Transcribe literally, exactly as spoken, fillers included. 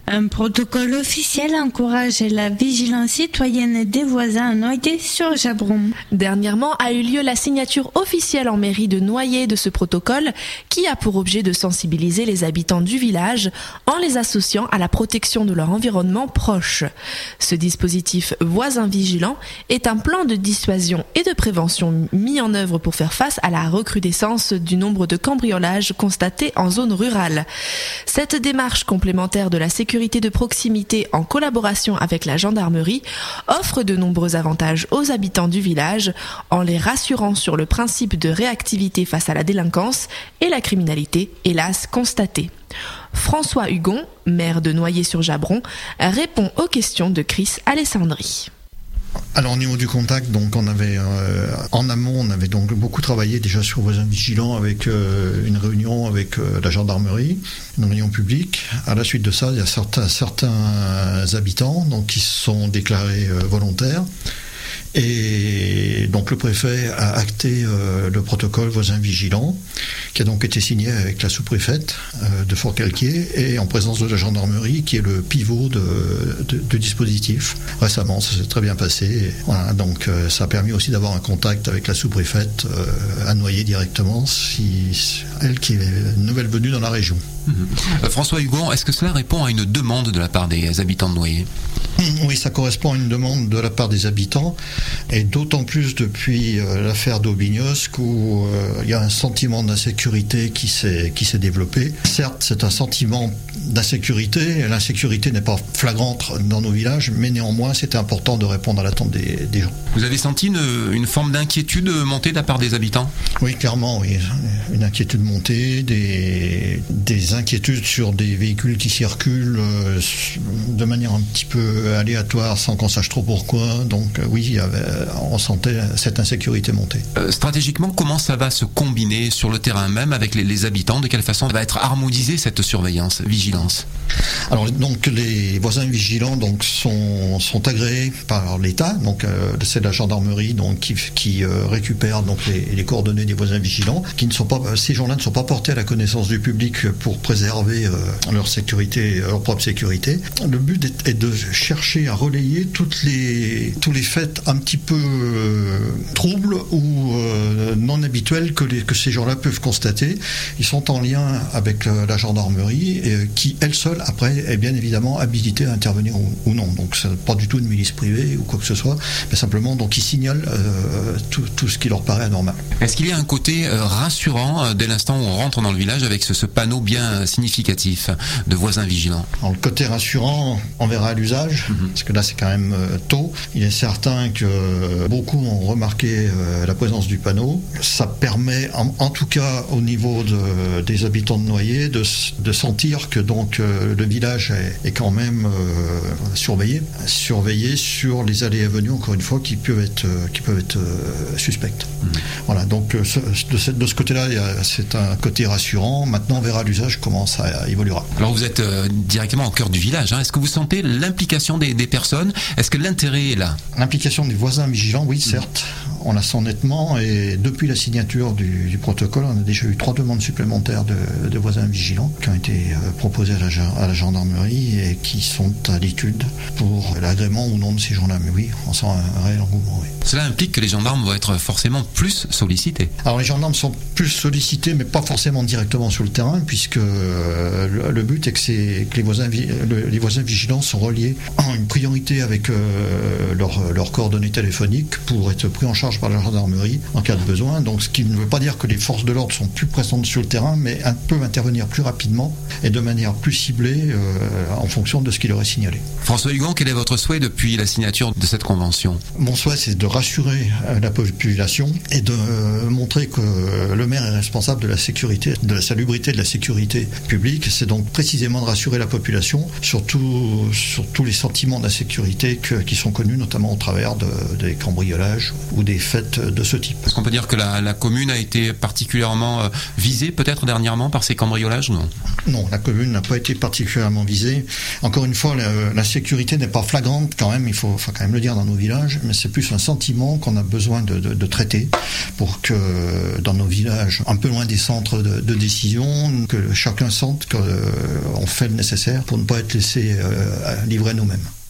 Un protocole officiel encourage la vigilance citoyenne des voisins à Noyers-sur-Jabron. Dernièrement a eu lieu la signature officielle en mairie de Noyers de ce protocole qui a pour objet de sensibiliser les habitants du village en les associant à la protection de leur environnement proche. Ce dispositif Voisins Vigilants est un plan de dissuasion et de prévention mis en œuvre pour faire face à la recrudescence du nombre de cambriolages constatés en zone rurale. Cette démarche complémentaire de la sécurité de proximité en collaboration avec la gendarmerie offre de nombreux avantages aux habitants du village en les rassurant sur le principe de réactivité face à la délinquance et la criminalité, hélas, constatée. François Hugon, maire de Noyers-sur-Jabron, répond aux questions de Chris Alessandri. Alors au niveau du contact, donc on avait euh, en amont, on avait donc beaucoup travaillé déjà sur Voisins Vigilants avec euh, une réunion avec euh, la gendarmerie, une réunion publique. À la suite de ça, il y a certains, certains habitants donc qui se sont déclarés euh, volontaires. Et donc le préfet a acté euh, le protocole Voisins Vigilants, qui a donc été signé avec la sous-préfète euh, de Fort-Calquier et en présence de la gendarmerie, qui est le pivot de, de, de dispositif. Récemment, ça s'est très bien passé. Et voilà, donc euh, ça a permis aussi d'avoir un contact avec la sous-préfète euh, à Noyers directement, si, elle qui est nouvelle venue dans la région. Mmh. Euh, François Hugon, est-ce que cela répond à une demande de la part des habitants de Noyers ? Oui, ça correspond à une demande de la part des habitants, et d'autant plus depuis euh, l'affaire d'Aubignosc où euh, il y a un sentiment d'insécurité qui s'est, qui s'est développé. Certes, c'est un sentiment d'insécurité, l'insécurité n'est pas flagrante dans nos villages, mais néanmoins c'était important de répondre à l'attente des, des gens. Vous avez senti une, une forme d'inquiétude monter de la part des habitants ? Oui, clairement, oui. Une inquiétude montée, des, des inquiétudes sur des véhicules qui circulent euh, de manière un petit peu aléatoire sans qu'on sache trop pourquoi. Donc euh, oui, il y avait, on sentait cette insécurité monter. Euh, stratégiquement, comment ça va se combiner sur le terrain même avec les, les habitants ? De quelle façon va être harmonisée cette surveillance, vigilance ? Alors donc les voisins vigilants donc sont sont agréés par l'État, donc euh, c'est la gendarmerie donc qui, qui euh, récupère donc les, les coordonnées des voisins vigilants, qui ne sont pas ces gens-là ne sont pas portés à la connaissance du public pour préserver euh, leur sécurité, leur propre sécurité. Le but est, est de chercher à relayer toutes les tous les faits un petit peu euh, troubles ou euh, non habituels que les que ces gens-là peuvent constater. Ils sont en lien avec euh, la gendarmerie et, euh, qui elle seule après est bien évidemment habilité à intervenir ou, ou non. Donc c'est pas du tout une milice privée ou quoi que ce soit, mais simplement donc ils signalent euh, tout, tout ce qui leur paraît anormal. Est-ce qu'il y a un côté euh, rassurant euh, dès l'instant où on rentre dans le village avec ce, ce panneau bien significatif de voisins vigilants ? Alors, le côté rassurant, on verra à l'usage, mm-hmm. parce que là c'est quand même euh, tôt. Il est certain que euh, beaucoup ont remarqué euh, la présence du panneau. Ça permet, en, en tout cas au niveau de, des habitants de Noyers, de, de sentir que donc euh, le village est, est quand même euh, surveillé, surveillé sur les allées et venues, encore une fois, qui peuvent être, euh, qui peuvent être euh, suspectes. Mmh. Voilà, donc ce, de, ce, de ce côté-là, il y a, c'est un côté rassurant. Maintenant, on verra l'usage comment ça évoluera. Alors vous êtes euh, directement au cœur du village, hein. Est-ce que vous sentez l'implication des, des personnes ? Est-ce que l'intérêt est là ? L'implication des voisins vigilants, oui, certes. Mmh. On la sent nettement, et depuis la signature du, du protocole, on a déjà eu trois demandes supplémentaires de, de voisins vigilants qui ont été euh, proposées à la, à la gendarmerie et qui sont à l'étude pour l'agrément ou non de ces gens-là. Mais oui, on sent un réel engouement. Oui. Cela implique que les gendarmes vont être forcément plus sollicités. Alors les gendarmes sont plus sollicités, mais pas forcément directement sur le terrain, puisque euh, le, le but est que, c'est, que les, voisins, le, les voisins vigilants sont reliés en une priorité avec euh, leurs leur coordonnées téléphoniques pour être pris en charge par la gendarmerie en cas de besoin. Donc ce qui ne veut pas dire que les forces de l'ordre sont plus présentes sur le terrain, mais peuvent intervenir plus rapidement et de manière plus ciblée euh, en fonction de ce qui leur est signalé. François Hugon, quel est votre souhait depuis la signature de cette convention ? Mon souhait, c'est de rassurer la population et de euh, montrer que le maire est responsable de la sécurité, de la salubrité, de la sécurité publique. C'est donc précisément de rassurer la population sur, tout, sur tous les sentiments d'insécurité que, qui sont connus, notamment au travers de, des cambriolages ou des faits de ce type. Est-ce qu'on peut dire que la, la commune a été particulièrement visée peut-être dernièrement par ces cambriolages ou non ? Non, la commune n'a pas été particulièrement visée. Encore une fois, la, la sécurité n'est pas flagrante quand même, il faut, faut quand même le dire dans nos villages, mais c'est plus un sentiment qu'on a besoin de, de, de traiter pour que dans nos villages, un peu loin des centres de, de décision, que chacun sente qu'on fait le nécessaire pour ne pas être laissé euh, livrer nous-mêmes.